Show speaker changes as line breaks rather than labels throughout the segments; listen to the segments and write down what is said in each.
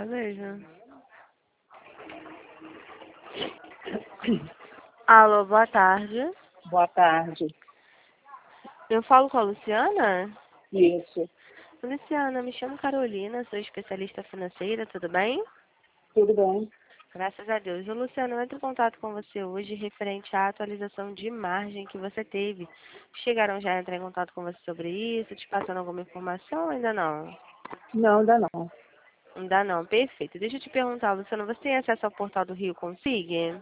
Beleza. Alô, boa tarde.
Boa tarde.
Eu falo com a Luciana?
Isso.
Luciana, me chamo Carolina, sou especialista financeira, tudo bem?
Tudo bem?
Graças a Deus. Ô, Luciana, eu entro em contato com você hoje referente à atualização de margem que você teve. Chegaram já a entrar em contato com você sobre isso, te passando alguma informação ou ainda não?
Não, ainda não.
Ainda não, perfeito. Deixa eu te perguntar, Luciana, você tem acesso ao portal do Rio Consigue?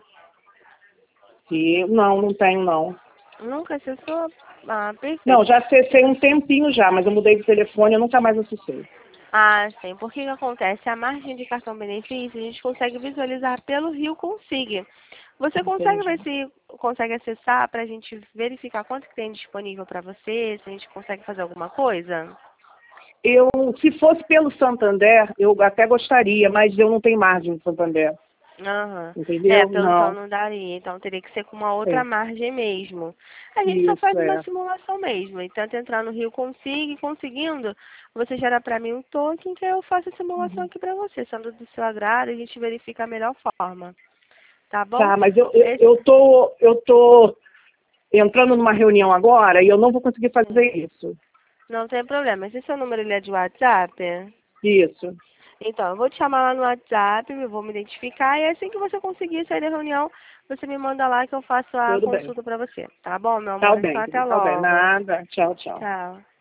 Não tenho, não.
Nunca acessou? Ah,
Não,
perfeito.
já acessei um tempinho já, mas eu mudei de telefone, eu nunca mais acessei.
Ah, sim. Porque o que acontece? A margem de cartão benefício a gente consegue visualizar pelo Rio Consigue. Você consegue ver
Entendi.
se consegue acessar para a gente verificar quanto que tem disponível para você, se a gente consegue fazer alguma coisa?
Se fosse pelo Santander, eu até gostaria, mas eu não tenho margem no Santander.
Aham. É,
Entendeu?
pelo tal
Não.
não daria. Então teria que ser com uma outra
É.
margem mesmo. A gente só
Isso,
faz uma
é.
simulação mesmo. Então entrar no Rio Consigue, conseguindo, você gera para mim um token que eu faço a simulação
Uhum.
aqui para você. Sendo do seu agrado, a gente verifica a melhor forma. Tá bom?
Tá, mas eu, eu,
Esse,
eu tô, eu tô entrando numa reunião agora e eu não vou conseguir fazer isso.
não tem problema. Esse seu número ele é de WhatsApp?
Isso.
Então, eu vou te chamar lá no WhatsApp, eu vou me identificar e assim que você conseguir sair da reunião, você me manda lá que eu faço a
Tudo bem.
consulta para você. Tá bom, meu
Tá
amor? Então,
bem,
até
querido. Tá bem.
logo.
Nada. Tchau, tchau.
Tchau.